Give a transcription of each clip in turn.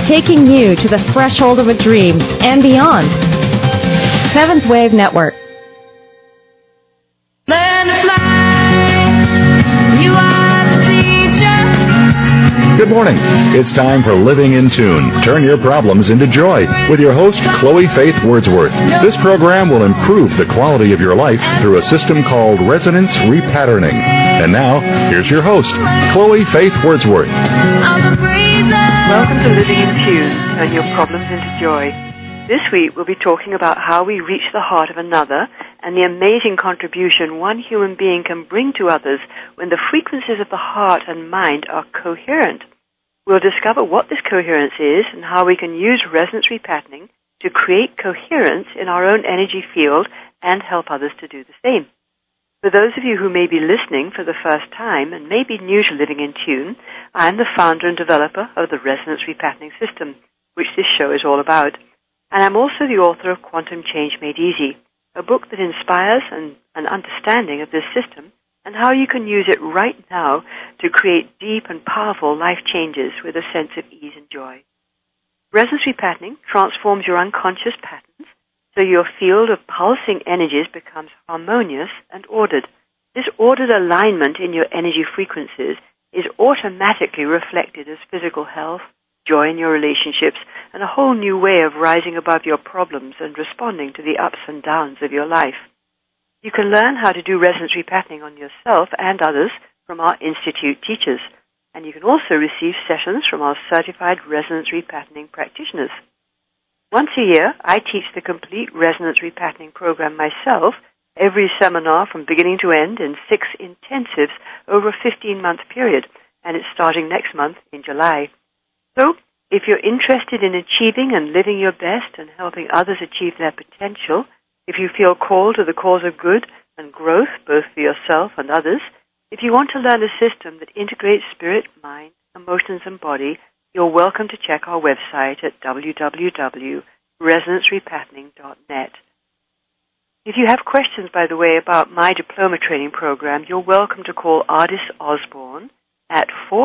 taking you to the threshold of a dream and beyond. Seventh Wave Network. Learn to fly. You are the teacher. Good morning. It's time for Living in Tune. Turn your problems into joy with your host, Chloe Faith Wordsworth. This program will improve the quality of your life through a system called resonance repatterning. And now, here's your host, Chloe Faith Wordsworth. Welcome to Living in Tune. Turn your problems into joy. This week, we'll be talking about how we reach the heart of another and the amazing contribution one human being can bring to others when the frequencies of the heart and mind are coherent. We'll discover what this coherence is and how we can use resonance repatterning to create coherence in our own energy field and help others to do the same. For those of you who may be listening for the first time and may be new to Living in Tune, I'm the founder and developer of the Resonance Repatterning System, which this show is all about. And I'm also the author of Quantum Change Made Easy, a book that inspires an understanding of this system and how you can use it right now to create deep and powerful life changes with a sense of ease and joy. Resonance repatterning transforms your unconscious patterns so your field of pulsing energies becomes harmonious and ordered. This ordered alignment in your energy frequencies is automatically reflected as physical health, joy in your relationships, and a whole new way of rising above your problems and responding to the ups and downs of your life. You can learn how to do resonance repatterning on yourself and others from our Institute teachers, and you can also receive sessions from our certified resonance repatterning practitioners. Once a year, I teach the complete resonance repatterning program myself, every seminar from beginning to end in 6 intensives over a 15-month period, and it's starting next month in July. So, if you're interested in achieving and living your best and helping others achieve their potential, if you feel called to the cause of good and growth, both for yourself and others, if you want to learn a system that integrates spirit, mind, emotions, and body, you're welcome to check our website at www.resonancerepatterning.net. If you have questions, by the way, about my diploma training program, you're welcome to call Ardis Osborne at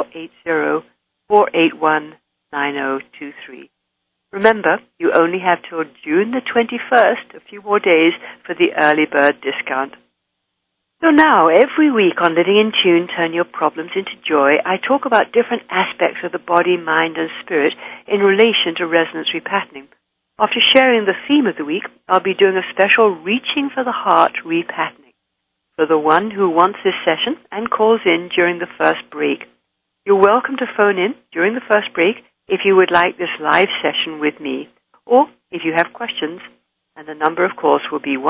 480-481-9023. Remember, you only have till June the 21st, a few more days, for the early bird discount. So now, every week on Living in Tune, Turn Your Problems into Joy, I talk about different aspects of the body, mind, and spirit in relation to resonance repatterning. After sharing the theme of the week, I'll be doing a special Reaching for the Heart repatterning for the one who wants this session and calls in during the first break. You're welcome to phone in during the first break if you would like this live session with me, or if you have questions, and the number, of course, will be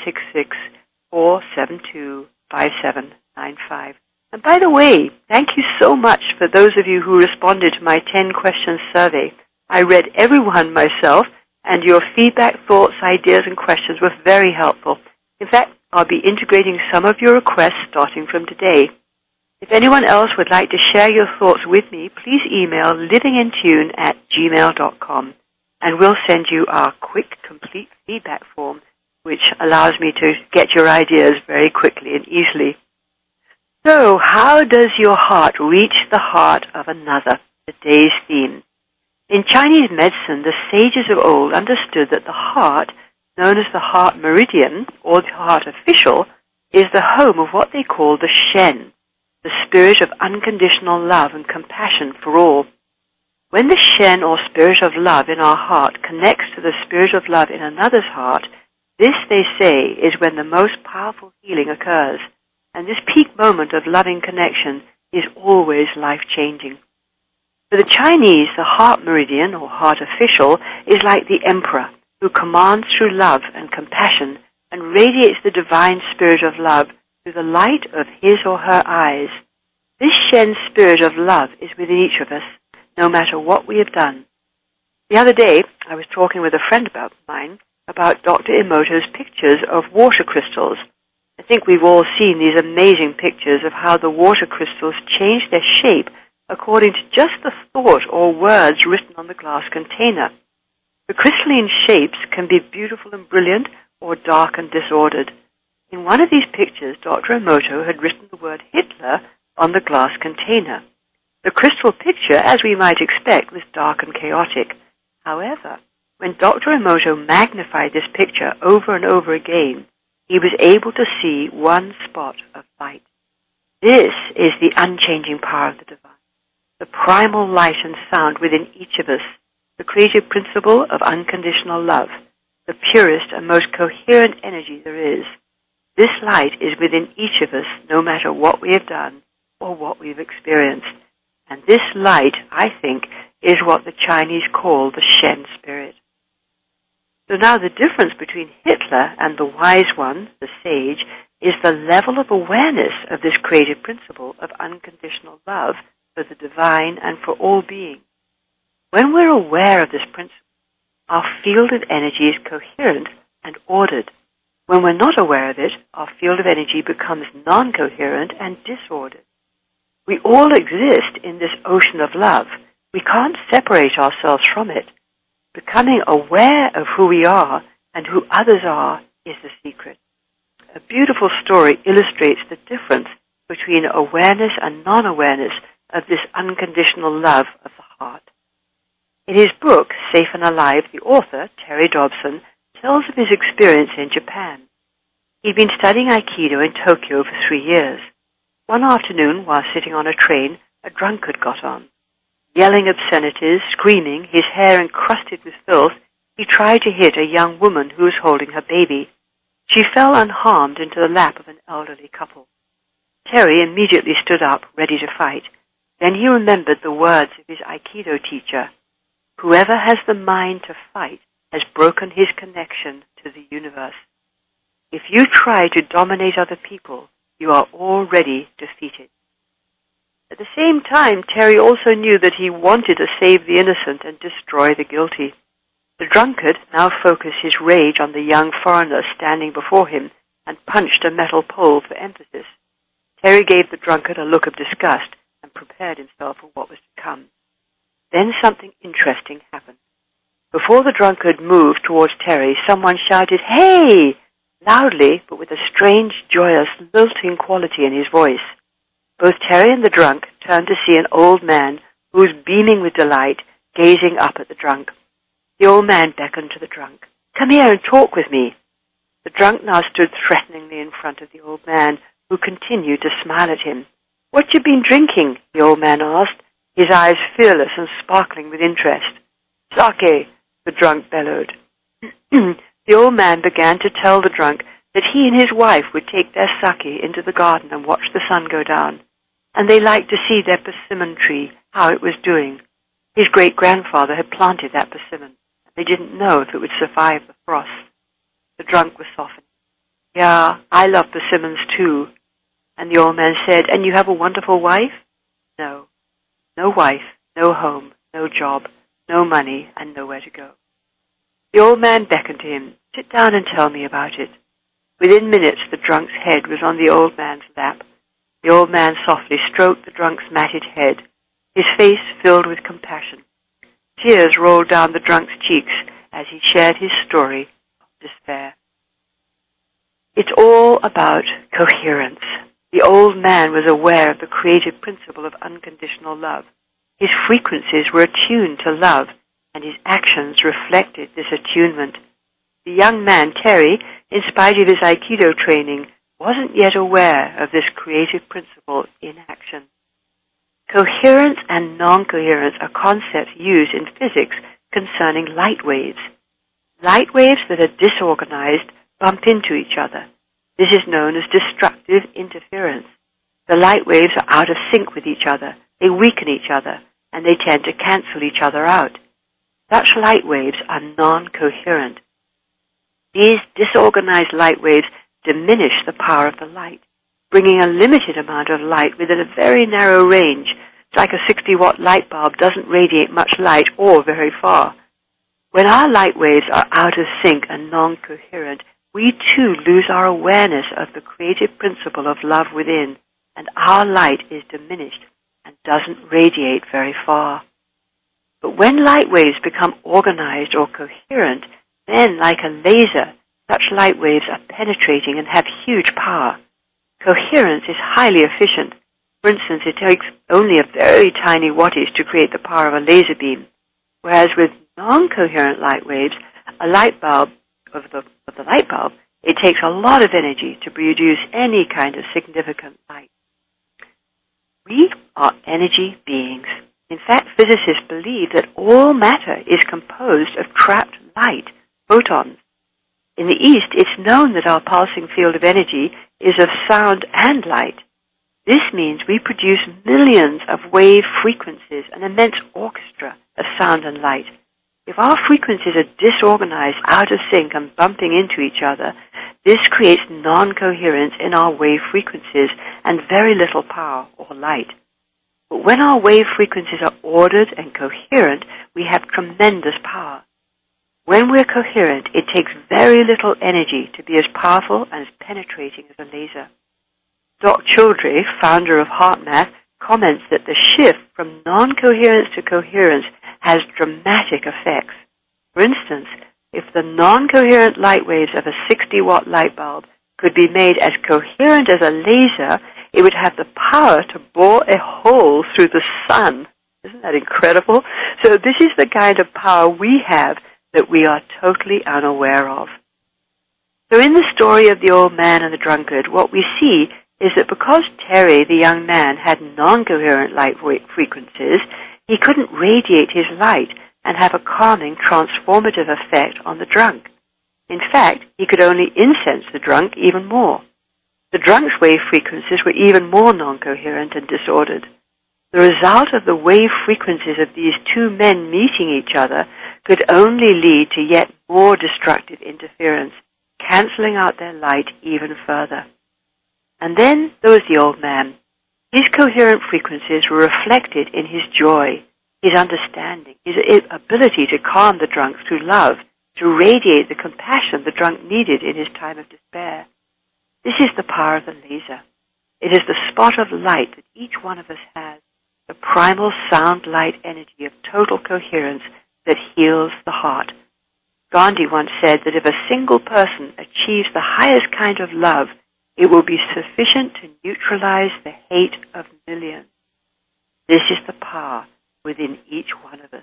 1-866-472-5795. And by the way, thank you so much for those of you who responded to my 10 questions survey. I read every one myself, and your feedback, thoughts, ideas, and questions were very helpful. In fact, I'll be integrating some of your requests starting from today. If anyone else would like to share your thoughts with me, please email livingintune@gmail.com, and we'll send you our quick, complete feedback form, which allows me to get your ideas very quickly and easily. So, how does your heart reach the heart of another? Today's theme. In Chinese medicine, the sages of old understood that the heart, known as the heart meridian, or the heart official, is the home of what they call the Shen, the spirit of unconditional love and compassion for all. When the Shen, or spirit of love, in our heart connects to the spirit of love in another's heart, this, they say, is when the most powerful healing occurs, and this peak moment of loving connection is always life-changing. For the Chinese, the heart meridian, or heart official, is like the emperor, who commands through love and compassion and radiates the divine spirit of love through the light of his or her eyes. This Shen spirit of love is within each of us, no matter what we have done. The other day, I was talking with a friend of mine about Dr. Emoto's pictures of water crystals. I think we've all seen these amazing pictures of how the water crystals change their shape according to just the thought or words written on the glass container. The crystalline shapes can be beautiful and brilliant or dark and disordered. In one of these pictures, Dr. Emoto had written the word Hitler on the glass container. The crystal picture, as we might expect, was dark and chaotic. However, when Dr. Emoto magnified this picture over and over again, he was able to see one spot of light. This is the unchanging power of the divine, the primal light and sound within each of us, the creative principle of unconditional love, the purest and most coherent energy there is. This light is within each of us, no matter what we have done or what we've experienced. And this light, I think, is what the Chinese call the Shen spirit. So now the difference between Hitler and the wise one, the sage, is the level of awareness of this creative principle of unconditional love for the divine and for all beings. When we're aware of this principle, our field of energy is coherent and ordered. When we're not aware of it, our field of energy becomes non-coherent and disordered. We all exist in this ocean of love. We can't separate ourselves from it. Becoming aware of who we are and who others are is the secret. A beautiful story illustrates the difference between awareness and non-awareness of this unconditional love of the heart. In his book, Safe and Alive, the author, Terry Dobson, tells of his experience in Japan. He'd been studying Aikido in Tokyo for 3 years. One afternoon, while sitting on a train, a drunkard got on. Yelling obscenities, screaming, his hair encrusted with filth, he tried to hit a young woman who was holding her baby. She fell unharmed into the lap of an elderly couple. Terry immediately stood up, ready to fight. Then he remembered the words of his Aikido teacher. Whoever has the mind to fight has broken his connection to the universe. If you try to dominate other people, you are already defeated. At the same time, Terry also knew that he wanted to save the innocent and destroy the guilty. The drunkard now focused his rage on the young foreigner standing before him and punched a metal pole for emphasis. Terry gave the drunkard a look of disgust and prepared himself for what was to come. Then something interesting happened. Before the drunkard moved towards Terry, someone shouted, "Hey!" loudly, but with a strange, joyous, lilting quality in his voice. Both Terry and the drunk turned to see an old man who was beaming with delight, gazing up at the drunk. The old man beckoned to the drunk. "Come here and talk with me." The drunk now stood threateningly in front of the old man, who continued to smile at him. "What you been drinking?" the old man asked, his eyes fearless and sparkling with interest. "Sake," the drunk bellowed. The old man began to tell the drunk that he and his wife would take their sake into the garden and watch the sun go down, and they liked to see their persimmon tree, how it was doing. His great-grandfather had planted that persimmon. They didn't know if it would survive the frost. The drunk was softened. "Yeah, I love persimmons too." And the old man said, "And you have a wonderful wife?" "No. No wife, no home, no job, no money, and nowhere to go." The old man beckoned to him. "Sit down and tell me about it." Within minutes, the drunk's head was on the old man's lap. The old man softly stroked the drunk's matted head, his face filled with compassion. Tears rolled down the drunk's cheeks as he shared his story of despair. It's all about coherence. The old man was aware of the creative principle of unconditional love. His frequencies were attuned to love, and his actions reflected this attunement. The young man, Terry, in spite of his Aikido training, wasn't yet aware of this creative principle in action. Coherence and non-coherence are concepts used in physics concerning light waves. Light waves that are disorganized bump into each other. This is known as destructive interference. The light waves are out of sync with each other. They weaken each other, and they tend to cancel each other out. Such light waves are non-coherent. These disorganized light waves diminish the power of the light, bringing a limited amount of light within a very narrow range. It's like a 60-watt light bulb doesn't radiate much light or very far. When our light waves are out of sync and non-coherent, we too lose our awareness of the creative principle of love within, and our light is diminished and doesn't radiate very far. But when light waves become organized or coherent, then, like a laser, such light waves are penetrating and have huge power. Coherence is highly efficient. For instance, it takes only a very tiny wattage to create the power of a laser beam, whereas with non-coherent light waves, a light bulb of the light bulb, it takes a lot of energy to produce any kind of significant light. We are energy beings. In fact, physicists believe that all matter is composed of trapped light, photons. In the East, it's known that our pulsing field of energy is of sound and light. This means we produce millions of wave frequencies, an immense orchestra of sound and light. If our frequencies are disorganized, out of sync, and bumping into each other, this creates non-coherence in our wave frequencies and very little power or light. But when our wave frequencies are ordered and coherent, we have tremendous power. When we're coherent, it takes very little energy to be as powerful and as penetrating as a laser. Doc Childre, founder of HeartMath, comments that the shift from non-coherence to coherence has dramatic effects. For instance, if the non-coherent light waves of a 60-watt light bulb could be made as coherent as a laser, it would have the power to bore a hole through the sun. Isn't that incredible? So this is the kind of power we have that we are totally unaware of. So in the story of the old man and the drunkard, what we see is that because Terry, the young man, had non-coherent light frequencies, he couldn't radiate his light and have a calming, transformative effect on the drunk. In fact, he could only incense the drunk even more. The drunk's wave frequencies were even more non-coherent and disordered. The result of the wave frequencies of these two men meeting each other could only lead to yet more destructive interference, canceling out their light even further. And then there was the old man. His coherent frequencies were reflected in his joy, his understanding, his ability to calm the drunk through love, to radiate the compassion the drunk needed in his time of despair. This is the power of the laser. It is the spot of light that each one of us has, the primal sound light energy of total coherence that heals the heart. Gandhi once said that if a single person achieves the highest kind of love, it will be sufficient to neutralize the hate of millions. This is the power within each one of us.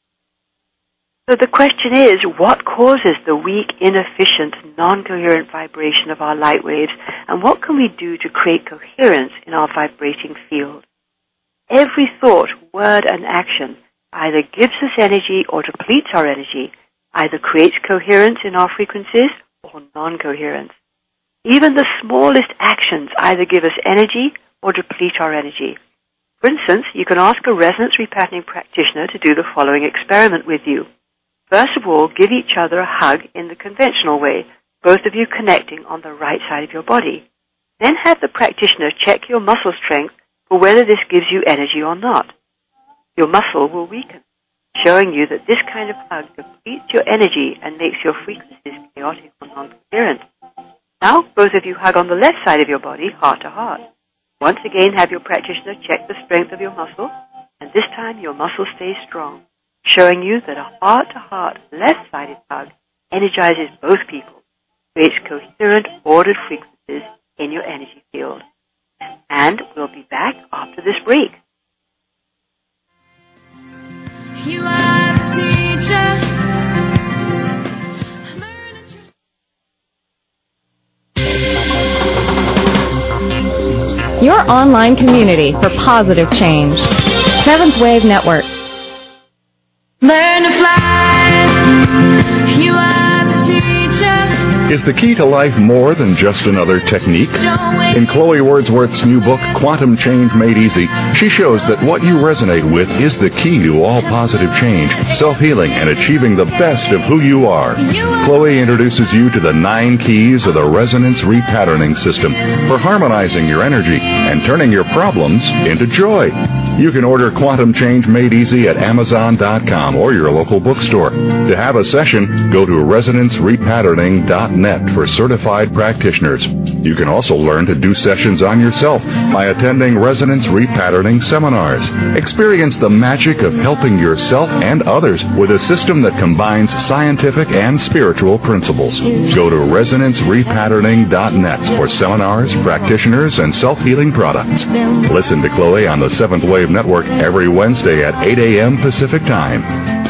So the question is, what causes the weak, inefficient, non-coherent vibration of our light waves, and what can we do to create coherence in our vibrating field? Every thought, word, and action either gives us energy or depletes our energy, either creates coherence in our frequencies or non-coherence. Even the smallest actions either give us energy or deplete our energy. For instance, you can ask a resonance repatterning practitioner to do the following experiment with you. First of all, give each other a hug in the conventional way, both of you connecting on the right side of your body. Then have the practitioner check your muscle strength for whether this gives you energy or not. Your muscle will weaken, showing you that this kind of hug depletes your energy and makes your frequencies chaotic or non-coherent. Now, both of you hug on the left side of your body, heart to heart. Once again, have your practitioner check the strength of your muscle, and this time your muscle stays strong, showing you that a heart-to-heart, left-sided hug energizes both people, creates coherent, ordered frequencies in your energy field. And we'll be back after this break. You are the teacher. Your online community for positive change. Seventh Wave Network. Learn to fly. You are the teacher. Is the key to life more than just another technique? In Chloe Wordsworth's new book, Quantum Change Made Easy, she shows that what you resonate with is the key to all positive change, self-healing, and achieving the best of who you are. Chloe introduces you to the 9 keys of the resonance repatterning system for harmonizing your energy and turning your problems into joy. You can order Quantum Change Made Easy at Amazon.com or your local bookstore. To have a session, go to ResonanceRepatterning.net for certified practitioners. You can also learn to do sessions on yourself by attending Resonance Repatterning seminars. Experience the magic of helping yourself and others with a system that combines scientific and spiritual principles. Go to ResonanceRepatterning.net for seminars, practitioners, and self-healing products. Listen to Chloe on the Seventh Wave Network every Wednesday at 8 a.m. Pacific Time.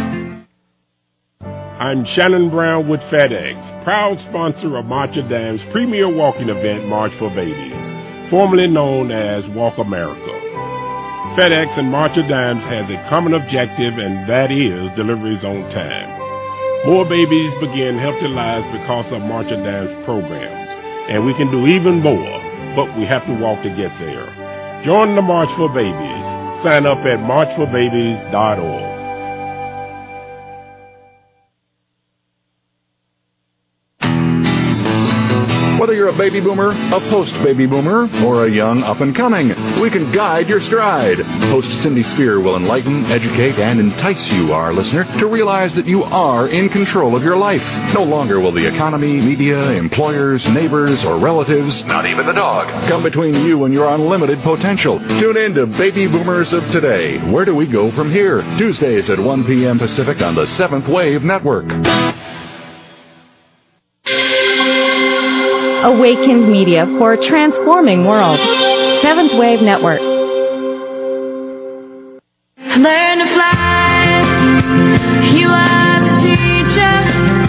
I'm Shannon Brown with FedEx, proud sponsor of Marcha Dam's premier walking event, March for Babies, formerly known as Walk America. FedEx and Marcha Dimes has a common objective, and that is deliveries on time. More babies begin healthy lives because of Marcha Dimes programs, and we can do even more, but we have to walk to get there. Join the March for Babies. Sign up at marchforbabies.org. Whether you're a baby boomer, a post-baby boomer, or a young up-and-coming, we can guide your stride. Host Cindy Spear will enlighten, educate, and entice you, our listener, to realize that you are in control of your life. No longer will the economy, media, employers, neighbors, or relatives, not even the dog, come between you and your unlimited potential. Tune in to Baby Boomers of Today. Where do we go from here? Tuesdays at 1 p.m. Pacific on the Seventh Wave Network. Awakened Media for a transforming world. Seventh Wave Network. Learn to fly. You are the teacher.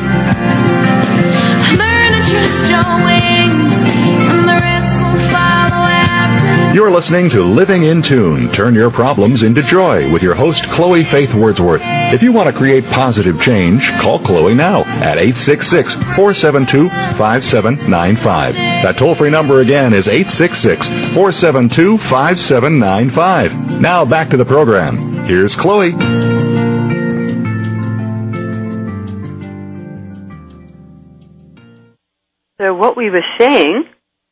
Learn to trust your wings, and the rest will follow after. You're listening to Living in Tune. Turn your problems into joy with your host, Chloe Faith Wordsworth. If you want to create positive change, call Chloe now at 866-472-5795. That toll-free number again is 866-472-5795. Now back to the program. Here's Chloe. So what we were saying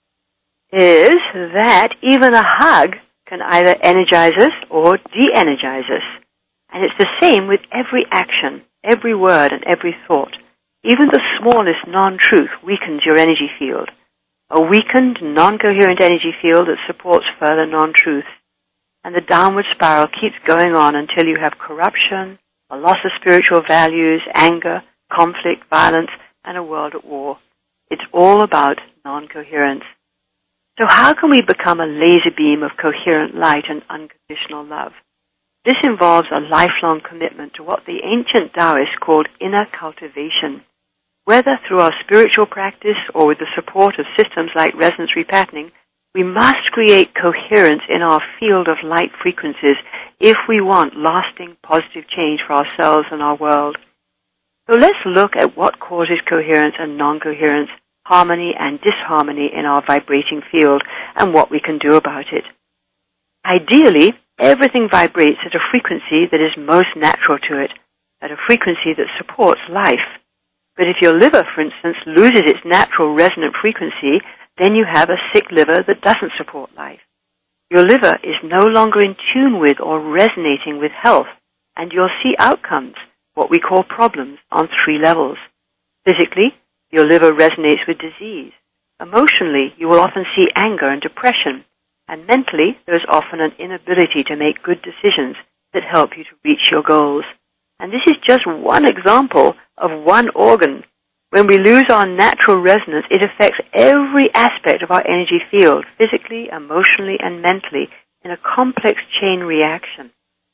is that even a hug can either energize us or de-energize us. And it's the same with every action, every word, and every thought. Even the smallest non-truth weakens your energy field. A weakened, non-coherent energy field that supports further non-truths. And the downward spiral keeps going on until you have corruption, a loss of spiritual values, anger, conflict, violence, and a world at war. It's all about non-coherence. So how can we become a laser beam of coherent light and unconditional love? This involves a lifelong commitment to what the ancient Taoists called inner cultivation. Whether through our spiritual practice or with the support of systems like resonance repatterning, we must create coherence in our field of light frequencies if we want lasting positive change for ourselves and our world. So let's look at what causes coherence and non-coherence, harmony and disharmony in our vibrating field, and what we can do about it. Ideally, everything vibrates at a frequency that is most natural to it, at a frequency that supports life. But if your liver, for instance, loses its natural resonant frequency, then you have a sick liver that doesn't support life. Your liver is no longer in tune with or resonating with health, and you'll see outcomes, what we call problems, on 3 levels. Physically, your liver resonates with disease. Emotionally, you will often see anger and depression. And mentally, there is often an inability to make good decisions that help you to reach your goals. And this is just one example of one organ. When we lose our natural resonance, it affects every aspect of our energy field, physically, emotionally, and mentally, in a complex chain reaction.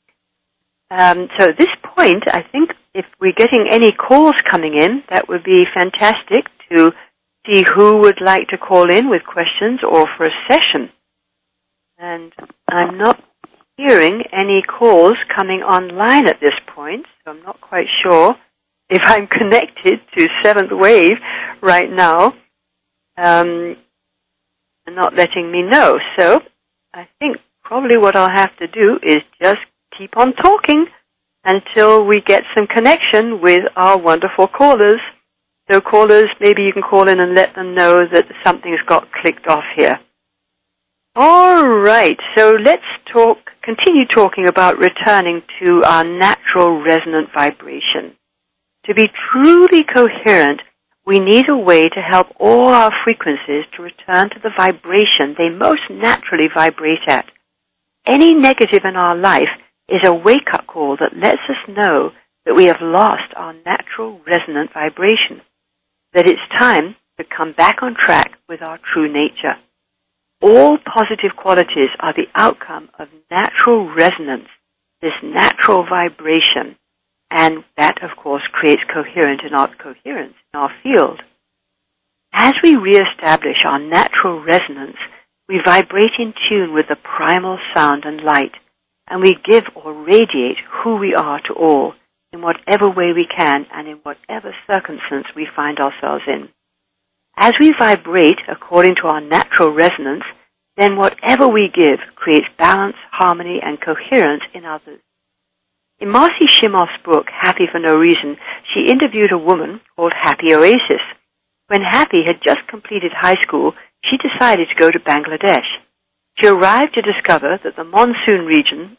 So at this point, I think if we're getting any calls coming in, that would be fantastic to see who would like to call in with questions or for a session. And I'm not hearing any calls coming online at this point, so I'm not quite sure if I'm connected to Seventh Wave right now. They're not letting me know. So I think probably what I'll have to do is just keep on talking until we get some connection with our wonderful callers. So callers, maybe you can call in and let them know that something's got clicked off here. All right, so let's continue talking about returning to our natural resonant vibration. To be truly coherent, we need a way to help all our frequencies to return to the vibration they most naturally vibrate at. Any negative in our life is a wake-up call that lets us know that we have lost our natural resonant vibration, that it's time to come back on track with our true nature. All positive qualities are the outcome of natural resonance, this natural vibration, and that, of course, creates coherence in our field. As we reestablish our natural resonance, we vibrate in tune with the primal sound and light, and we give or radiate who we are to all, in whatever way we can and in whatever circumstance we find ourselves in. As we vibrate according to our natural resonance, then whatever we give creates balance, harmony, and coherence in others. In Marcy Shimoff's book, Happy for No Reason, she interviewed a woman called Happy Oasis. When Happy had just completed high school, she decided to go to Bangladesh. She arrived to discover that the monsoon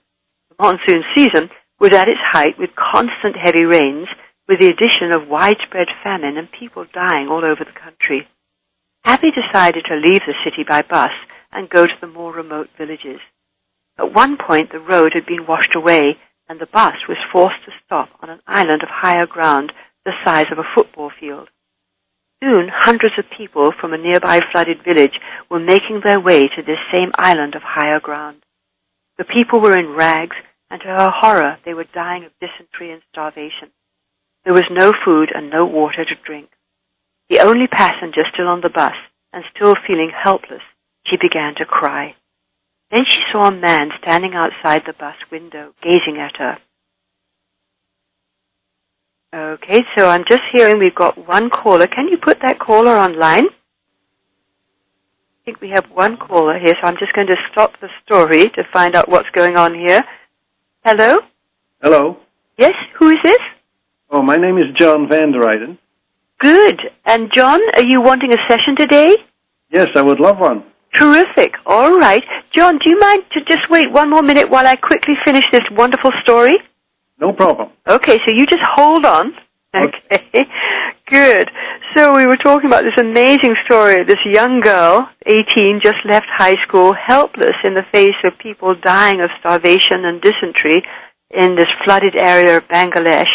season, was at its height with constant heavy rains, with the addition of widespread famine and people dying all over the country. Happy decided to leave the city by bus and go to the more remote villages. At one point, the road had been washed away, and the bus was forced to stop on an island of higher ground the size of a football field. Soon, hundreds of people from a nearby flooded village were making their way to this same island of higher ground. The people were in rags, and to her horror, they were dying of dysentery and starvation. There was no food and no water to drink. The only passenger still on the bus, and still feeling helpless, she began to cry. Then she saw a man standing outside the bus window, gazing at her. Okay, so I'm just hearing we've got one caller. Can you put that caller online? I think we have one caller here, so I'm just going to stop the story to find out what's going on here. Hello? Hello. Yes, who is this? Oh, my name is John Van der Eyden. Good. And John, are you wanting a session today? Yes, I would love one. Terrific. All right. John, do you mind to just wait one more minute while I quickly finish this wonderful story? No problem. Okay, so you just hold on. Okay. Good. So we were talking about this amazing story of this young girl, 18, just left high school, helpless in the face of people dying of starvation and dysentery in this flooded area of Bangladesh.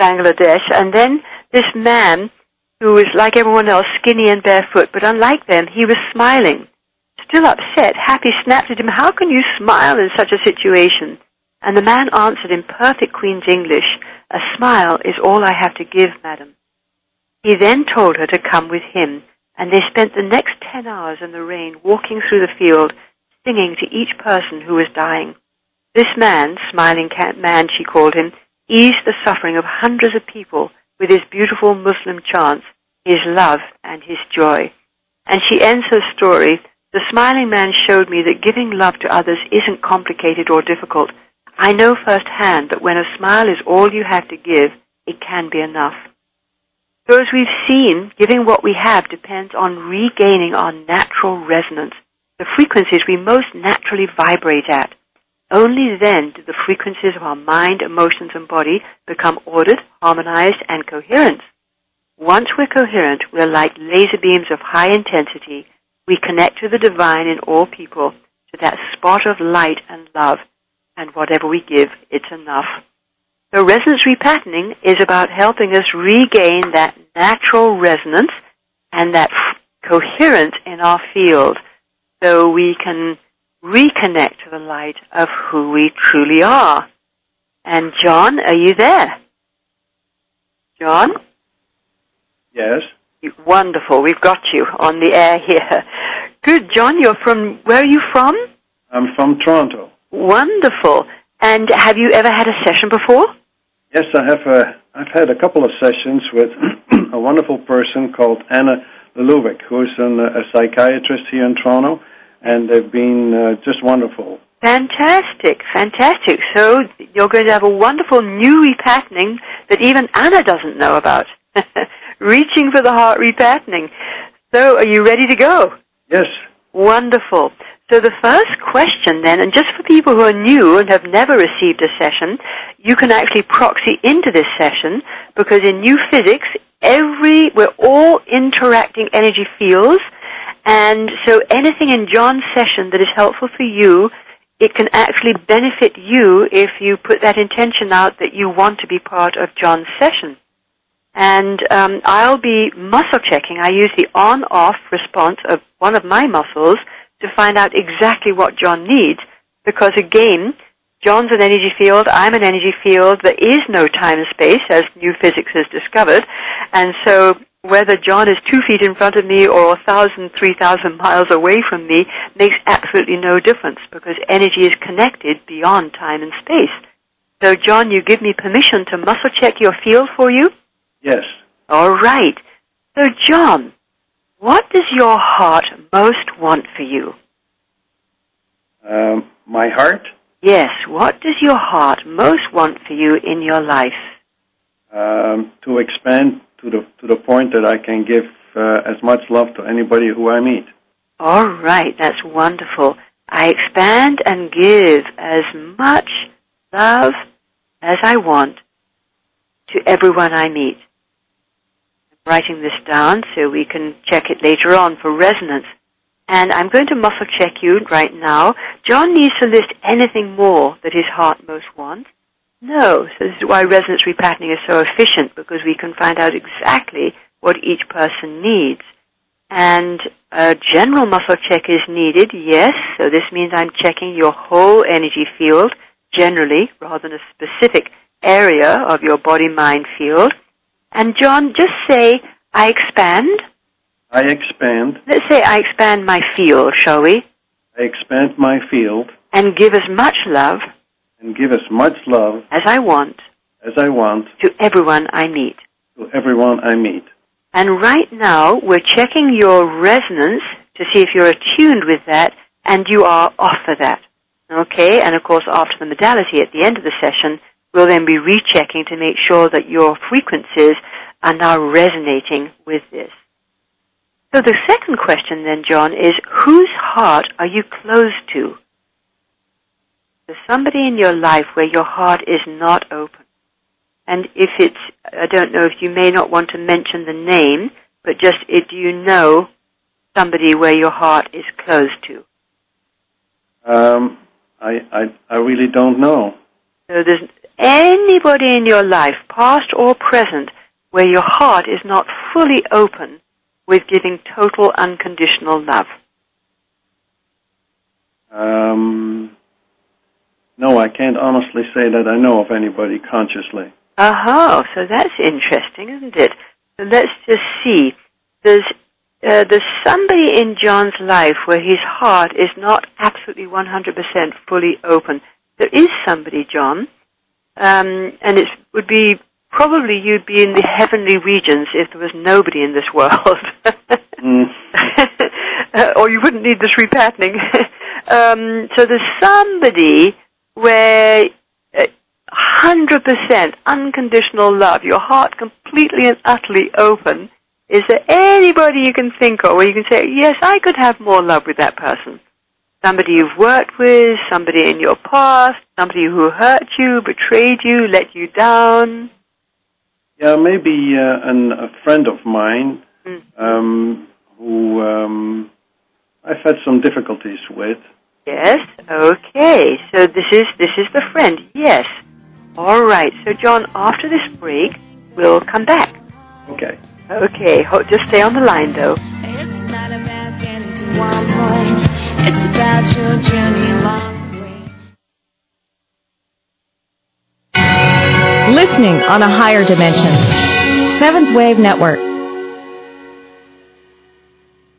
And then this man, who was like everyone else, skinny and barefoot, but unlike them, he was smiling. Still upset, Happy snapped at him, "How can you smile in such a situation?" And the man answered in perfect Queen's English, "A smile is all I have to give, madam." He then told her to come with him, and they spent the next 10 hours in the rain walking through the field, singing to each person who was dying. This man, smiling man she called him, eased the suffering of hundreds of people with his beautiful Muslim chants, his love and his joy. And she ends her story, "The smiling man showed me that giving love to others isn't complicated or difficult. I know firsthand that when a smile is all you have to give, it can be enough." So as we've seen, giving what we have depends on regaining our natural resonance, the frequencies we most naturally vibrate at. Only then do the frequencies of our mind, emotions, and body become ordered, harmonized, and coherent. Once we're coherent, we're like laser beams of high intensity. We connect to the divine in all people, to that spot of light and love, and whatever we give, it's enough. So resonance repatterning is about helping us regain that natural resonance and that coherence in our field so we can reconnect to the light of who we truly are. And John, are you there? John? Yes. Wonderful. We've got you on the air here. Good, John. Where are you from? I'm from Toronto. Wonderful. And have you ever had a session before? Yes, I have. I've had a couple of sessions with a wonderful person called Anna Lelubick, who's a psychiatrist here in Toronto, and they've been just wonderful. Fantastic, fantastic. So you're going to have a wonderful new repatterning that even Anna doesn't know about. Reaching for the heart repatterning. So are you ready to go? Yes. Wonderful. So the first question then, and just for people who are new and have never received a session, you can actually proxy into this session, because in New Physics, we're all interacting energy fields, and so anything in John's session that is helpful for you, it can actually benefit you if you put that intention out that you want to be part of John's session. And I'll be muscle checking. I use the on-off response of one of my muscles to find out exactly what John needs, because again, John's an energy field, I'm an energy field, there is no time and space, as New Physics has discovered, and so whether John is 2 feet in front of me or 1,000, 3,000 miles away from me makes absolutely no difference, because energy is connected beyond time and space. So John, you give me permission to muscle check your field for you? Yes. All right. So John, what does your heart most want for you? My heart? Yes, what does your heart most want for you in your life? To expand to the point that I can give as much love to anybody who I meet. All right, that's wonderful. I expand and give as much love as I want to everyone I meet. I'm writing this down so we can check it later on for resonance. And I'm going to muscle check you right now. John needs to list anything more that his heart most wants. No. So this is why resonance repatterning is so efficient, because we can find out exactly what each person needs. And a general muscle check is needed, yes. So this means I'm checking your whole energy field generally, rather than a specific area of your body-mind field. And John, just say, I expand. I expand. Let's say I expand my field, shall we? I expand my field. And give as much love. And give as much love. As I want. As I want. To everyone I meet. To everyone I meet. And right now, we're checking your resonance to see if you're attuned with that, and you are off for that. Okay? And of course, after the modality at the end of the session, we'll then be rechecking to make sure that your frequencies are now resonating with this. So the second question then, John, is whose heart are you close to? There's somebody in your life where your heart is not open. And if it's, I don't know if you may not want to mention the name, but just do you know somebody where your heart is closed to? I really don't know. So there's anybody in your life, past or present, where your heart is not fully open with giving total unconditional love? No, I can't honestly say that I know of anybody consciously. So that's interesting, isn't it? So let's just see. There's somebody in John's life where his heart is not absolutely 100% fully open. There is somebody, John, and it would be probably you'd be in the heavenly regions if there was nobody in this world. Or you wouldn't need this repatterning. So there's somebody where 100% unconditional love, your heart completely and utterly open. Is there anybody you can think of where you can say, yes, I could have more love with that person? Somebody you've worked with, somebody in your past, somebody who hurt you, betrayed you, let you down? Yeah, maybe a friend of mine who I've had some difficulties with. Yes, okay. So this is the friend, yes. All right. So, John, after this break, we'll come back. Okay. Okay. Just stay on the line, though. It's not about getting to one point. It's about your journey along the way. Listening on a higher dimension. Seventh Wave Network.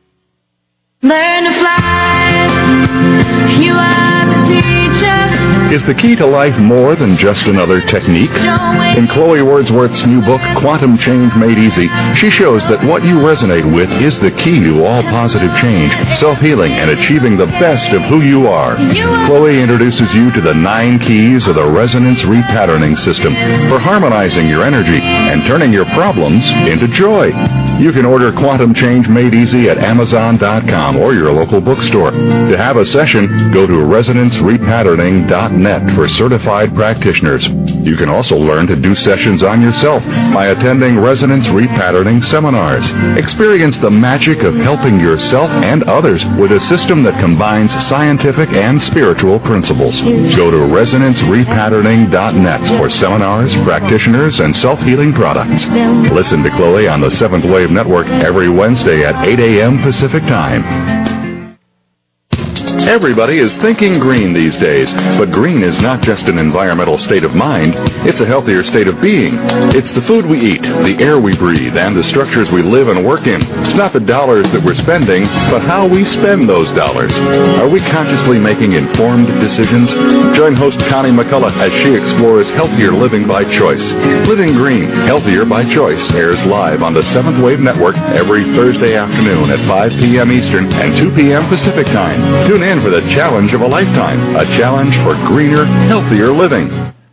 Learn to fly. You are the teacher. Is the key to life more than just another technique? In Chloe Wordsworth's new book, Quantum Change Made Easy, she shows that what you resonate with is the key to all positive change, self-healing, and achieving the best of who you are. Chloe introduces you to the 9 keys of the Resonance Repatterning System for harmonizing your energy and turning your problems into joy. You can order Quantum Change Made Easy at Amazon.com or your local bookstore. To have a session, go to ResonanceRepatterning.net for certified practitioners. You can also learn to do sessions on yourself by attending Resonance Repatterning seminars. Experience the magic of helping yourself and others with a system that combines scientific and spiritual principles. Go to ResonanceRepatterning.net for seminars, practitioners, and self-healing products. Listen to Chloe on the Seventh Wave Network every Wednesday at 8 a.m. Pacific Time. Everybody is thinking green these days, but green is not just an environmental state of mind, it's a healthier state of being. It's the food we eat, the air we breathe, and the structures we live and work in. It's not the dollars that we're spending, but how we spend those dollars. Are we consciously making informed decisions? Join host Connie McCullough as she explores healthier living by choice. Living Green, Healthier by Choice airs live on the Seventh Wave Network every Thursday afternoon at 5 p.m. Eastern and 2 p.m. Pacific Time. Tune in for the challenge of a lifetime, a challenge for greener, healthier living.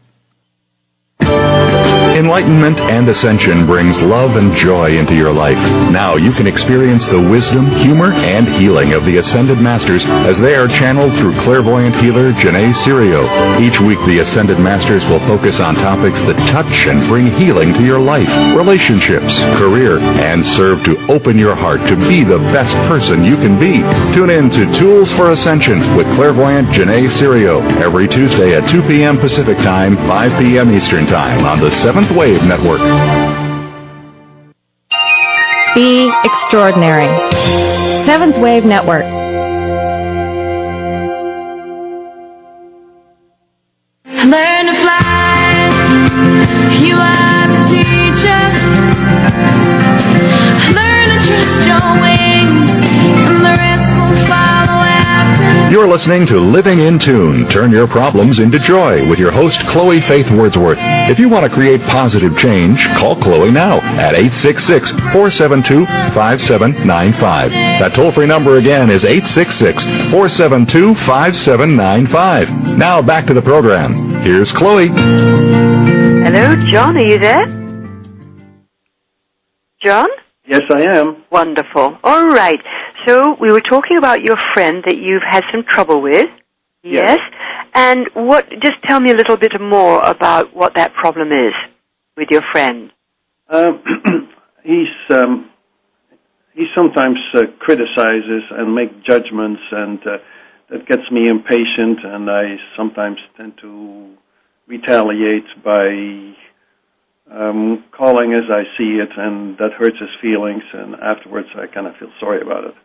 Enlightenment and ascension brings love and joy into your life. Now you can experience the wisdom, humor, and healing of the Ascended Masters as they are channeled through clairvoyant healer Janae Serio. Each week, the Ascended Masters will focus on topics that touch and bring healing to your life, relationships, career, and serve to open your heart to be the best person you can be. Tune in to Tools for Ascension with clairvoyant Janae Serio every Tuesday at 2 p.m. Pacific Time, 5 p.m. Eastern Time on the Seventh Wave Network. Be extraordinary. Seventh Wave Network. Learn to fly. You are the teacher. Learn to trust your wings, and the rest will follow after. You're listening to Living in Tune. Turn your problems into joy with your host, Chloe Faith Wordsworth. If you want to create positive change, call Chloe now at 866-472-5795. That toll-free number again is 866-472-5795. Now back to the program. Here's Chloe. Hello, John, are you there? John? Yes, I am. Wonderful. All right. So we were talking about your friend that you've had some trouble with. Yes. And just tell me a little bit more about what that problem is with your friend. He sometimes criticizes and makes judgments, and that gets me impatient, and I sometimes tend to retaliate by calling as I see it, and that hurts his feelings, and afterwards I kind of feel sorry about it.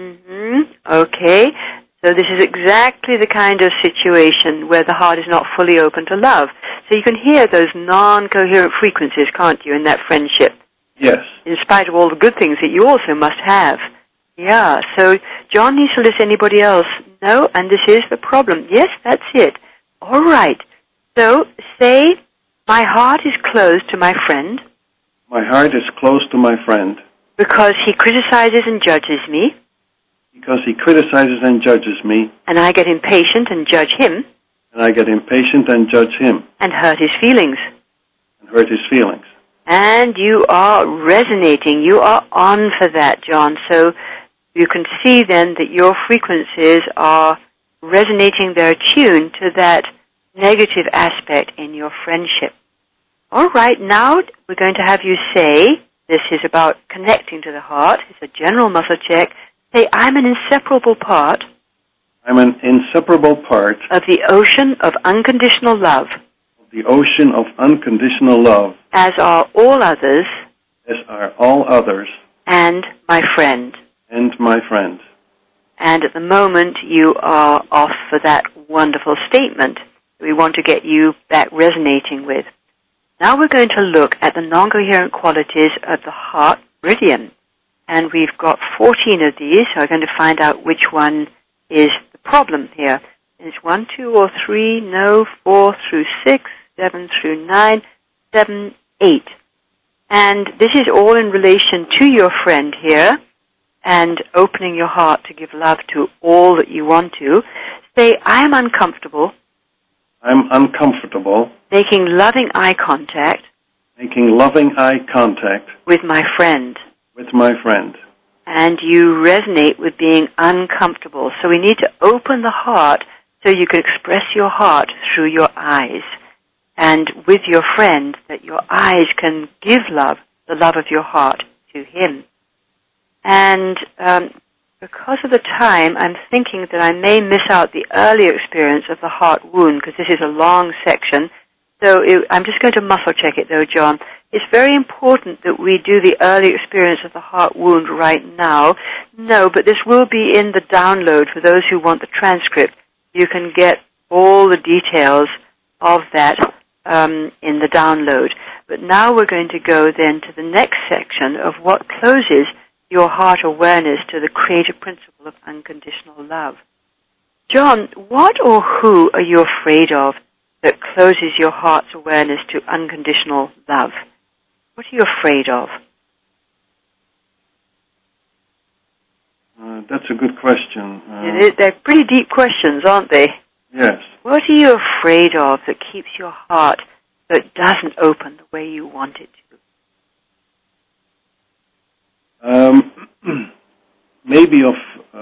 Okay. So this is exactly the kind of situation where the heart is not fully open to love. So you can hear those non-coherent frequencies, can't you, in that friendship? Yes. In spite of all the good things that you also must have. Yeah, so John needs to listen to anybody else. No, and this is the problem. Yes, that's it. All right. So say, my heart is closed to my friend. My heart is closed to my friend. Because he criticizes and judges me. Because he criticizes and judges me. And I get impatient and judge him. And I get impatient and judge him. And hurt his feelings. And hurt his feelings. And you are resonating. You are on for that, John. So you can see then that your frequencies are resonating, they're attuned to that negative aspect in your friendship. All right, now we're going to have you say, this is about connecting to the heart. It's a general muscle check. Say, I'm an inseparable part. I'm an inseparable part. Of the ocean of unconditional love. Of the ocean of unconditional love. As are all others. As are all others. And my friend. And my friend. And at the moment, you are off for that wonderful statement that we want to get you back resonating with. Now we're going to look at the non-coherent qualities of the heart meridian. And we've got 14 of these, so we're going to find out which one is the problem here. It's 1, 2, or 3, no, 4 through 6, 7 through 9, 7, 8. And this is all in relation to your friend here and opening your heart to give love to all that you want to. Say, I am uncomfortable. I'm uncomfortable. Making loving eye contact. Making loving eye contact. With my friend. With my friend. And you resonate with being uncomfortable. So we need to open the heart so you can express your heart through your eyes. And with your friend, that your eyes can give love, the love of your heart, to him. And because of the time, I'm thinking that I may miss out the earlier experience of the heart wound, because this is a long section. So I'm just going to muscle check it, though, John. It's very important that we do the early experience of the heart wound right now. No, but this will be in the download for those who want the transcript. You can get all the details of that in the download. But now we're going to go then to the next section of what closes your heart awareness to the creative principle of unconditional love. John, what or who are you afraid of that closes your heart's awareness to unconditional love? What are you afraid of? That's a good question. They're pretty deep questions, aren't they? Yes. What are you afraid of that keeps your heart so it doesn't open the way you want it to? Maybe of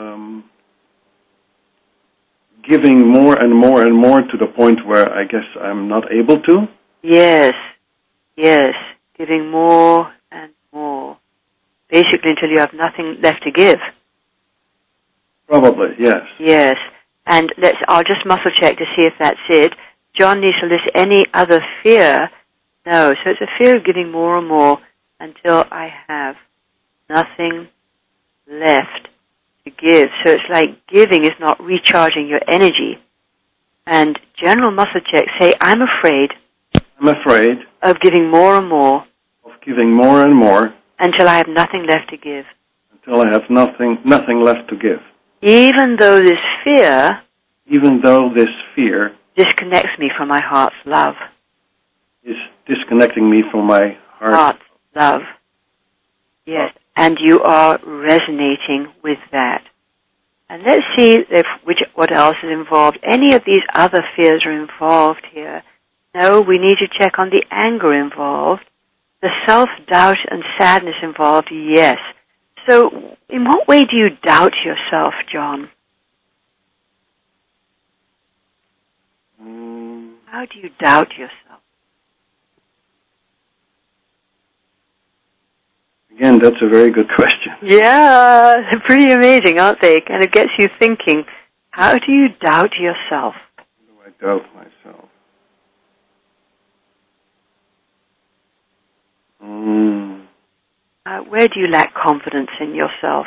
giving more and more and more to the point where I guess I'm not able to. Yes, giving more and more, basically until you have nothing left to give. Probably, yes. Yes, and I'll just muscle check to see if that's it. John needs to list any other fear. No, so it's a fear of giving more and more until I have nothing left to give. So it's like giving is not recharging your energy. And general muscle check, say, I'm afraid of giving more and more. Of giving more and more. Until I have nothing left to give. Until I have nothing left to give. Even though this fear disconnects me from my heart's love. Is disconnecting me from my heart's love. Yes, and you are resonating with that. And let's see what else is involved. Any of these other fears are involved here. No, we need to check on the anger involved. The self-doubt and sadness involved, yes. So in what way do you doubt yourself, John? How do you doubt yourself? Again, that's a very good question. Yeah, they're pretty amazing, aren't they? Kind of gets you thinking, how do you doubt yourself? How do I doubt myself? Where do you lack confidence in yourself?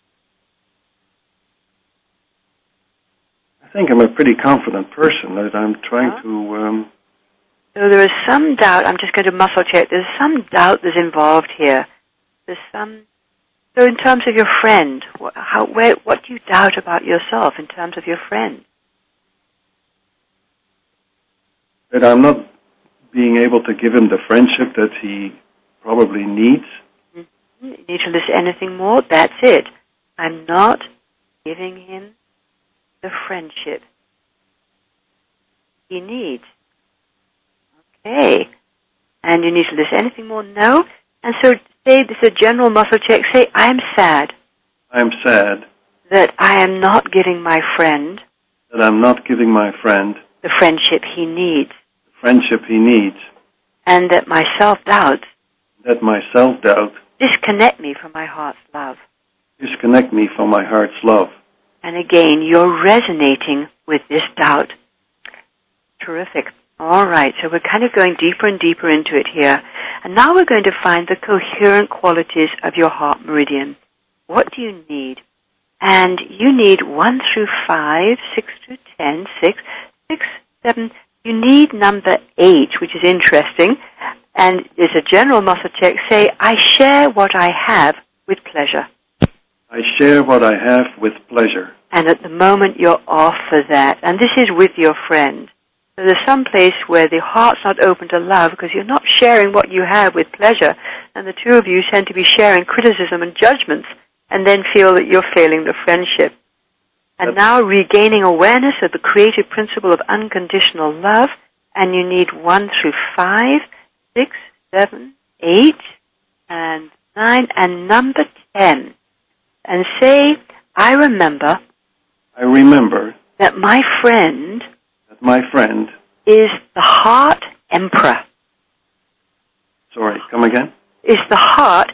I think I'm a pretty confident person. That I'm trying to... So there is some doubt. I'm just going to muscle check. There's some doubt that's involved here. There's some... So in terms of your friend, what do you doubt about yourself in terms of your friend? That I'm not being able to give him the friendship that he probably needs. You need to list anything more? That's it. I'm not giving him the friendship he needs. Okay. And you need to list anything more? No. And so say this is a general muscle check. Say, I'm sad. I'm sad. That I am not giving my friend. That I'm not giving my friend. The friendship he needs. The friendship he needs. And that my self-doubt. That my self-doubt. Disconnect me from my heart's love. Disconnect me from my heart's love. And again, you're resonating with this doubt. Terrific. All right, so we're kind of going deeper and deeper into it here. And now we're going to find the coherent qualities of your heart meridian. What do you need? And you need 1 through 5, 6 through 10, 6, 7. You need number 8, which is interesting. And it's a general muscle check. Say, I share what I have with pleasure. I share what I have with pleasure. And at the moment you're off for that. And this is with your friend. So there's some place where the heart's not open to love because you're not sharing what you have with pleasure. And the two of you tend to be sharing criticism and judgments and then feel that you're failing the friendship. And now regaining awareness of the creative principle of unconditional love. And you need 1 through 5, 6, 7, 8, and 9, and number 10. And say, I remember that my friend is the heart emperor. Sorry, come again? Is the heart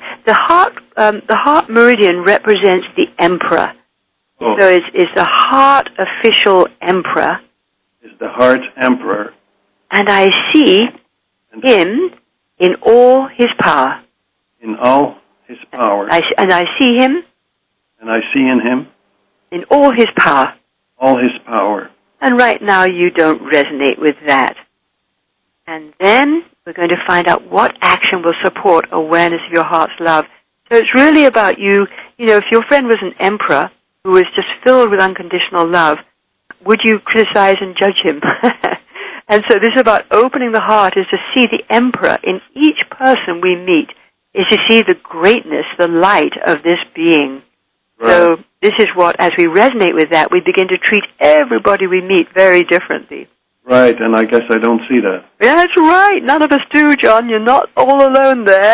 meridian represents the emperor. Oh. So it's the heart official emperor. Is the heart emperor. And I see him in all his power. In all his power. And I see him. And I see in him. In all his power. All his power. And right now you don't resonate with that. And then we're going to find out what action will support awareness of your heart's love. So it's really about you, if your friend was an emperor who was just filled with unconditional love, would you criticize and judge him? And so this is about opening the heart, is to see the emperor in each person we meet, is to see the greatness, the light of this being. Right. So this is what, as we resonate with that, we begin to treat everybody we meet very differently. Right, and I guess I don't see that. Yeah, that's right. None of us do, John. You're not all alone there.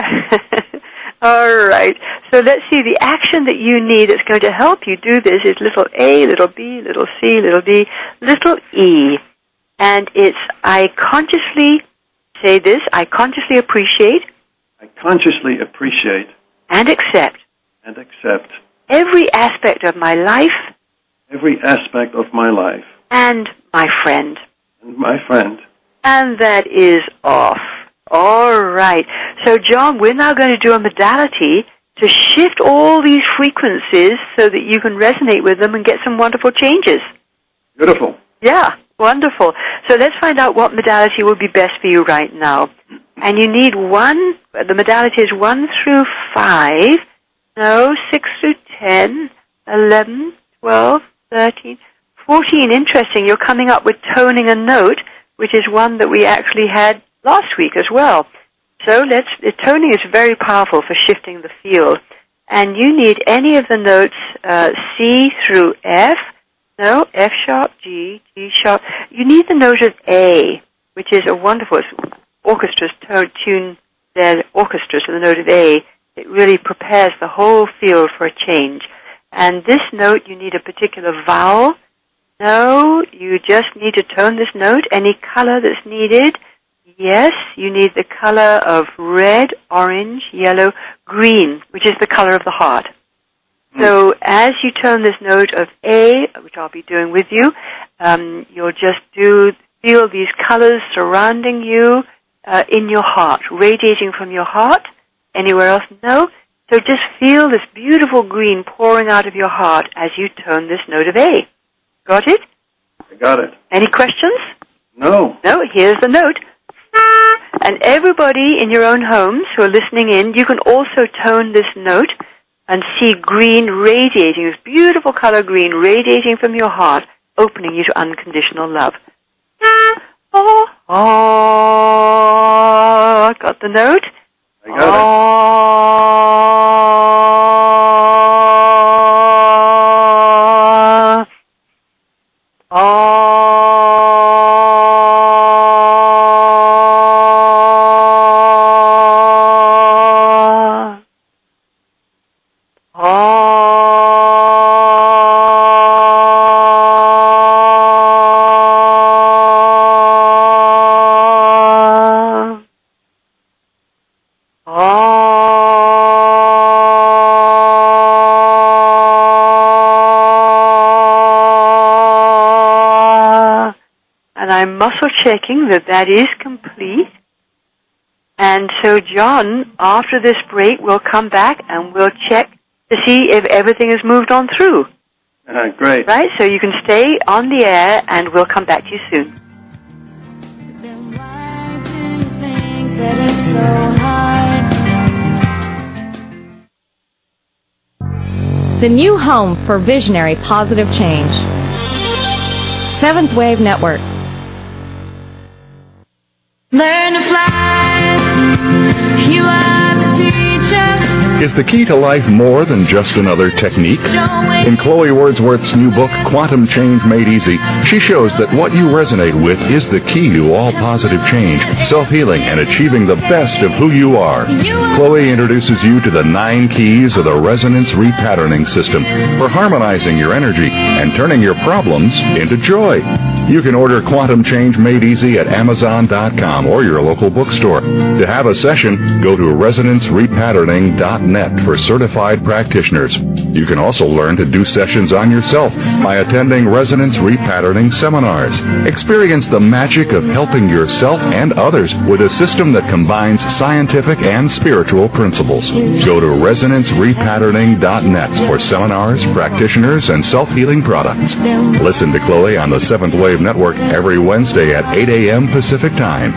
All right. So let's see. The action that you need that's going to help you do this is little A, little B, little C, little D, little E. And it's, I consciously say this, I consciously appreciate. I consciously appreciate. And accept. And accept. Every aspect of my life. Every aspect of my life. And my friend. And my friend. And that is off. All right. So, John, we're now going to do a modality to shift all these frequencies so that you can resonate with them and get some wonderful changes. Beautiful. Yeah, wonderful. So let's find out what modality will be best for you right now. And you need the modality is 1 through 5, 6 through 10, 11, 12, 13, 14. Interesting. You're coming up with toning a note, which is one that we actually had last week as well. So toning is very powerful for shifting the field. And you need any of the notes, C through F, F sharp, G, G sharp. You need the note of A, which is a wonderful, orchestras tune their orchestra to the note of A. It really prepares the whole field for a change. And this note, you need a particular vowel. No, you just need to tone this note. Any color that's needed. Yes, you need the color of red, orange, yellow, green, which is the color of the heart. So as you tone this note of A, which I'll be doing with you, you'll just feel these colors surrounding you in your heart, radiating from your heart. Anywhere else? No. So just feel this beautiful green pouring out of your heart as you tone this note of A. Got it? I got it. Any questions? No. No, here's the note. And everybody in your own homes who are listening in, you can also tone this note and see green radiating, this beautiful color green radiating from your heart, opening you to unconditional love. Oh, got the note? I got it. Muscle checking that is complete. And so, John, after this break, we'll come back and we'll check to see if everything has moved on through. Great. Right? So you can stay on the air and we'll come back to you soon. Then why do you think that it's so hard? the new home for visionary positive change. Seventh Wave Network. Learn to fly. You are the teacher. Is the key to life more than just another technique? In Chloe Wordsworth's new book, Quantum Change Made Easy, she shows that what you resonate with is the key to all positive change, self-healing, and achieving the best of who you are. Chloe introduces you to the 9 keys of the resonance repatterning system for harmonizing your energy and turning your problems into joy. You can order Quantum Change Made Easy at Amazon.com or your local bookstore. To have a session, go to resonancerepatterning.net for certified practitioners. You can also learn to do sessions on yourself by attending Resonance Repatterning seminars. Experience the magic of helping yourself and others with a system that combines scientific and spiritual principles. Go to resonancerepatterning.net for seminars, practitioners, and self-healing products. Listen to Chloe on the Seventh Wave Network every Wednesday at 8 a.m. Pacific Time.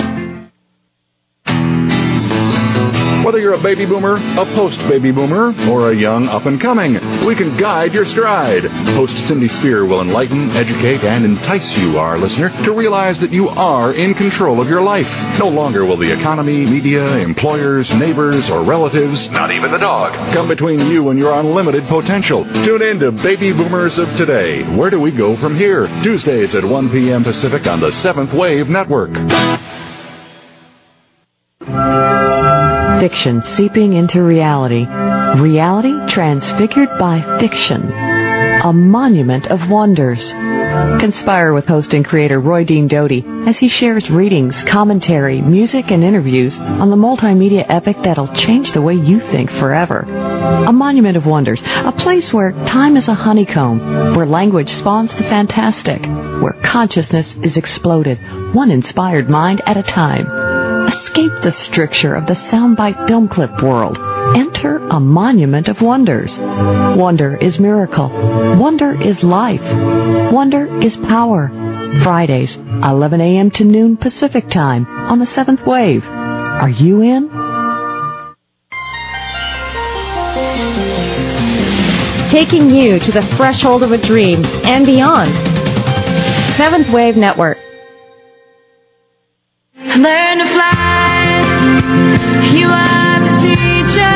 Whether you're a baby boomer, a post-baby boomer, or a young up-and-coming, we can guide your stride. Host Cindy Spear will enlighten, educate, and entice you, our listener, to realize that you are in control of your life. No longer will the economy, media, employers, neighbors, or relatives, not even the dog, come between you and your unlimited potential. Tune in to Baby Boomers of Today. Where do we go from here? Tuesdays at 1 p.m. Pacific on the Seventh Wave Network. Fiction seeping into reality. Reality transfigured by fiction. A monument of wonders. Conspire with host and creator Roy Dean Doty as he shares readings, commentary, music, and interviews on the multimedia epic that'll change the way you think forever. A monument of wonders. A place where time is a honeycomb, where language spawns the fantastic, where consciousness is exploded, one inspired mind at a time. Escape the stricture of the soundbite film clip world. Enter a monument of wonders. Wonder is miracle. Wonder is life. Wonder is power. Fridays, 11 a.m. to noon Pacific Time on the Seventh Wave. Are you in? Taking you to the threshold of a dream and beyond. Seventh Wave Network. Learn to fly. You are the teacher.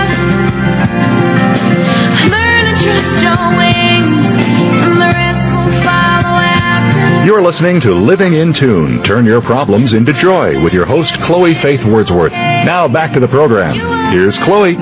Learn to trust your wings, and the rest will follow after. You're listening to Living in Tune. Turn your problems into joy with your host, Chloe Faith Wordsworth. Now back to the program. Here's Chloe.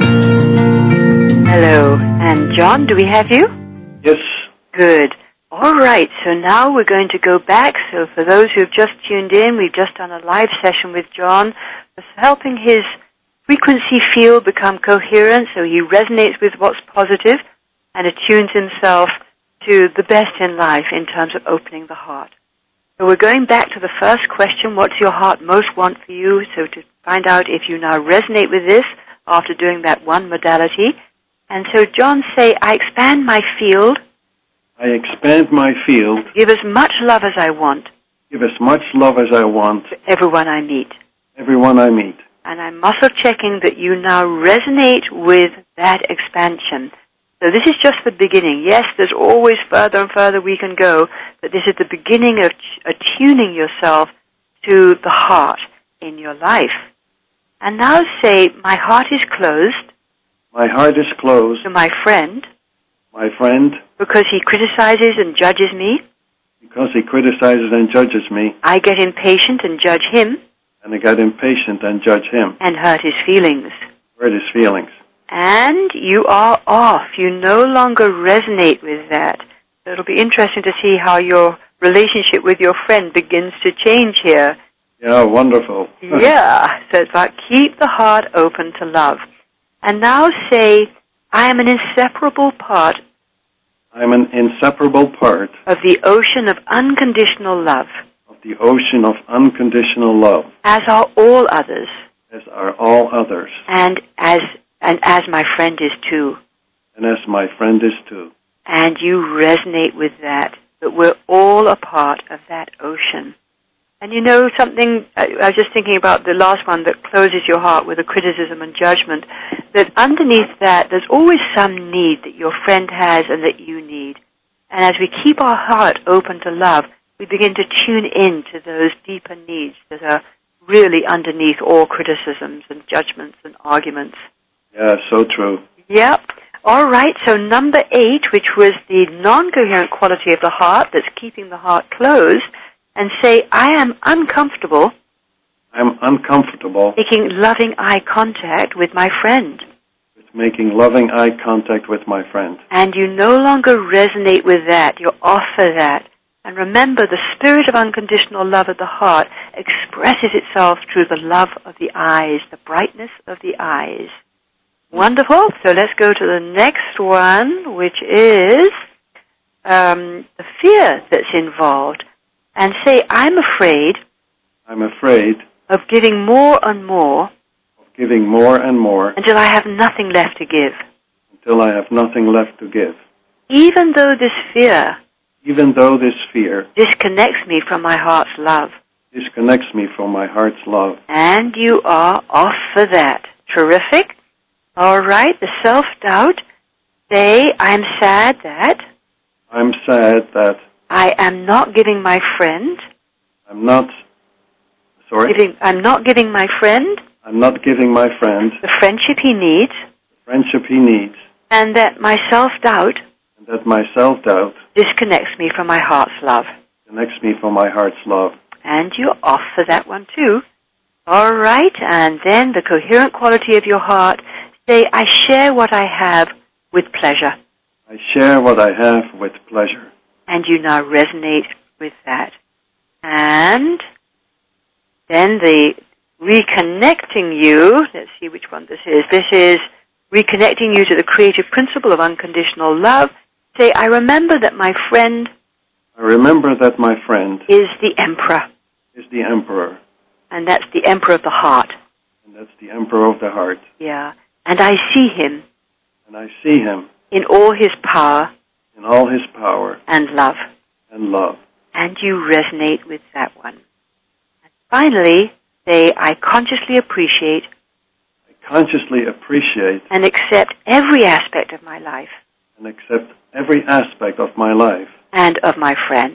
Hello. And John, do we have you? Yes. Good. All right, so now we're going to go back. So for those who have just tuned in, we've just done a live session with John, helping his frequency field become coherent so he resonates with what's positive and attunes himself to the best in life in terms of opening the heart. So we're going back to the first question, what's your heart most want for you? So to find out if you now resonate with this after doing that one modality. And so John say, I expand my field. I expand my field. Give as much love as I want. Give as much love as I want. To everyone I meet. Everyone I meet. And I'm muscle checking that you now resonate with that expansion. So this is just the beginning. Yes, there's always further and further we can go, but this is the beginning of attuning yourself to the heart in your life. And now say, my heart is closed. My heart is closed. To my friend. My friend. Because he criticizes and judges me. Because he criticizes and judges me. I get impatient and judge him. And I get impatient and judge him. And hurt his feelings. Hurt his feelings. And you are off. You no longer resonate with that. So it'll be interesting to see how your relationship with your friend begins to change here. Yeah, wonderful. Yeah. So it's about keep the heart open to love. And now say, I am an inseparable part. I'm an inseparable part. Of the ocean of unconditional love. Of the ocean of unconditional love. As are all others. As are all others. And as my friend is too. And as my friend is too. And you resonate with that we're all a part of that ocean. And you know something, I was just thinking about the last one that closes your heart with a criticism and judgment, that underneath that there's always some need that your friend has and that you need. And as we keep our heart open to love, we begin to tune in to those deeper needs that are really underneath all criticisms and judgments and arguments. Yeah, so true. Yep. All right, so number 8, which was the non-coherent quality of the heart that's keeping the heart closed, and say, I am uncomfortable. I'm uncomfortable Making loving eye contact with my friend. with making loving eye contact with my friend. And you no longer resonate with that. You're off of that. And remember, the spirit of unconditional love of the heart expresses itself through the love of the eyes, the brightness of the eyes. Wonderful. So let's go to the next one, which is the fear that's involved. And say, I'm afraid of giving more and more giving more and more until I have nothing left to give. until I have nothing left to give. Even though this fear disconnects me from my heart's love. disconnects me from my heart's love. And you are off for that. Terrific. All right, the self-doubt. Say, I'm sad that I am not giving my friend. I'm not giving my friend the friendship he needs. And that my self-doubt disconnects me from my heart's love. And you're off for that one too. All right, and then the coherent quality of your heart. Say, I share what I have with pleasure. I share what I have with pleasure. And you now resonate with that. And then the reconnecting you, let's see which one this is. This is reconnecting you to the creative principle of unconditional love. Say, I remember that my friend is the emperor. And that's the emperor of the heart. Yeah. And I see him. In all his power. And love. And you resonate with that one. And finally, say, I consciously appreciate and accept every aspect of my life. And of my friend.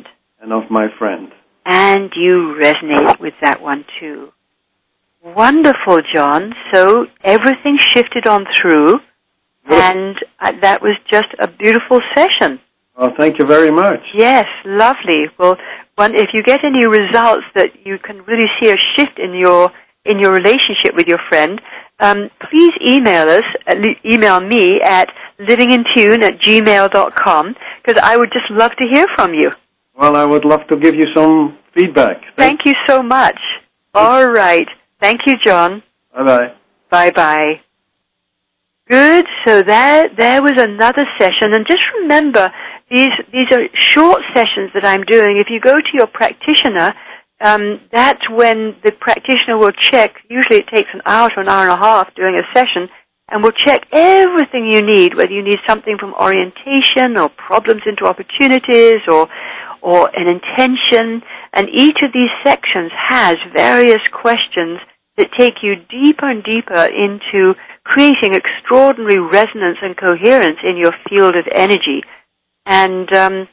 And you resonate with that one too. Wonderful, John. So everything shifted on through, and that was just a beautiful session. Well, thank you very much. Yes, lovely. Well, if you get any results that you can really see a shift in your relationship with your friend, please email us. Email me at livingintune@gmail.com, because I would just love to hear from you. Well, I would love to give you some feedback. Thank you so much. All right. Thank you, John. Bye-bye. Bye-bye. Good. So there was another session. And just remember, these are short sessions that I'm doing. If you go to your practitioner, that's when the practitioner will check. Usually it takes an hour to an hour and a half doing a session, and will check everything you need, whether you need something from orientation or problems into opportunities or an intention. And each of these sections has various questions that take you deeper and deeper into creating extraordinary resonance and coherence in your field of energy. And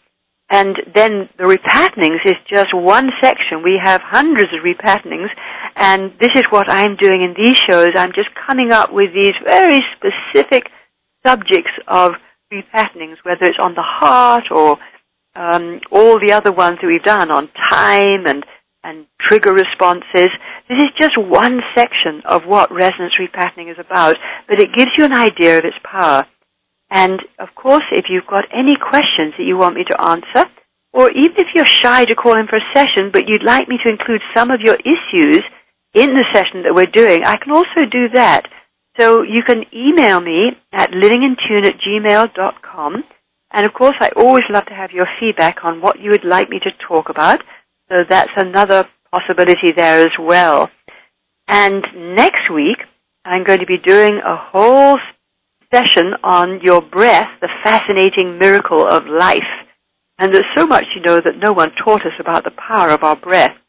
then the repatternings is just one section. We have hundreds of repatternings, and this is what I'm doing in these shows. I'm just coming up with these very specific subjects of repatternings, whether it's on the heart or all the other ones that we've done on time and trigger responses. This is just one section of what resonance repatterning is about, but it gives you an idea of its power. And, of course, if you've got any questions that you want me to answer, or even if you're shy to call in for a session, but you'd like me to include some of your issues in the session that we're doing, I can also do that. So you can email me at livingintune@gmail.com. And, of course, I always love to have your feedback on what you would like me to talk about. So that's another possibility there as well. And next week, I'm going to be doing a whole session on your breath, the fascinating miracle of life. And there's so much, that no one taught us about the power of our breath.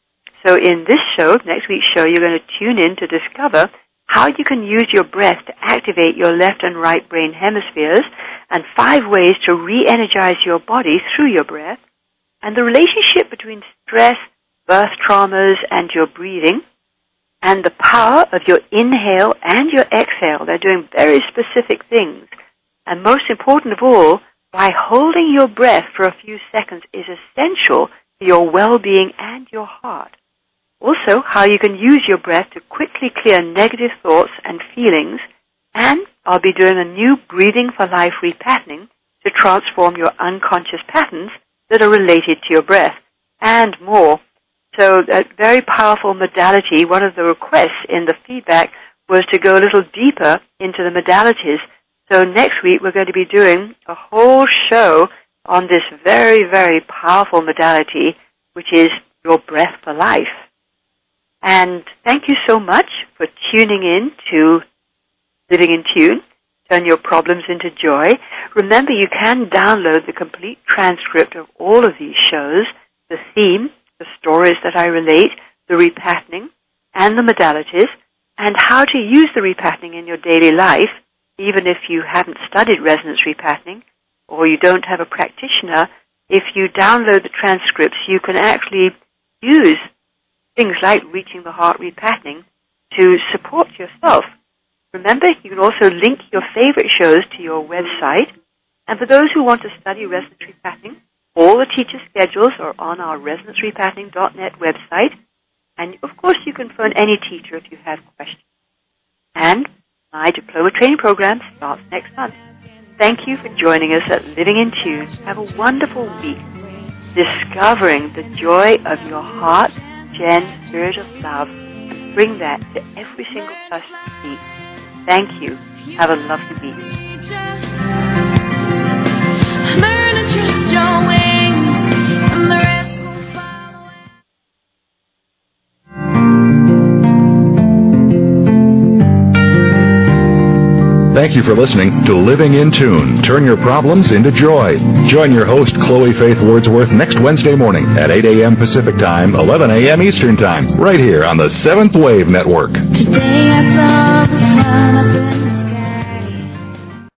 So in this show, next week's show, you're going to tune in to discover how you can use your breath to activate your left and right brain hemispheres, and 5 ways to re-energize your body through your breath, and the relationship between stress, birth traumas, and your breathing, and the power of your inhale and your exhale. They're doing very specific things. And most important of all, why holding your breath for a few seconds is essential for your well-being and your heart. Also, how you can use your breath to quickly clear negative thoughts and feelings. And I'll be doing a new Breathing for Life repatterning to transform your unconscious patterns that are related to your breath, and more. So a very powerful modality. One of the requests in the feedback was to go a little deeper into the modalities. So next week we're going to be doing a whole show on this very, very powerful modality, which is your breath for life. And thank you so much for tuning in to Living in Tune, Turn Your Problems into Joy. Remember, you can download the complete transcript of all of these shows, the theme, the stories that I relate, the repatterning, and the modalities, and how to use the repatterning in your daily life, even if you haven't studied resonance repatterning or you don't have a practitioner. If you download the transcripts, you can actually use things like Reaching the Heart repatterning to support yourself. Remember, you can also link your favorite shows to your website. And for those who want to study resonance repatterning, all the teacher schedules are on our resonancerepatterning.net website. And, of course, you can phone any teacher if you have questions. And my diploma training program starts next month. Thank you for joining us at Living in Tune. Have a wonderful week, discovering the joy of your heart, Jen, spirit of love, and bring that to every single person you meet. Thank you. Have a lovely week. Learn to trust your wings, and the rest will follow. Thank you for listening to Living in Tune. Turn your problems into joy. Join your host, Chloe Faith Wordsworth, next Wednesday morning at 8 a.m. Pacific Time, 11 a.m. Eastern Time, right here on the Seventh Wave Network. Today I saw the sun up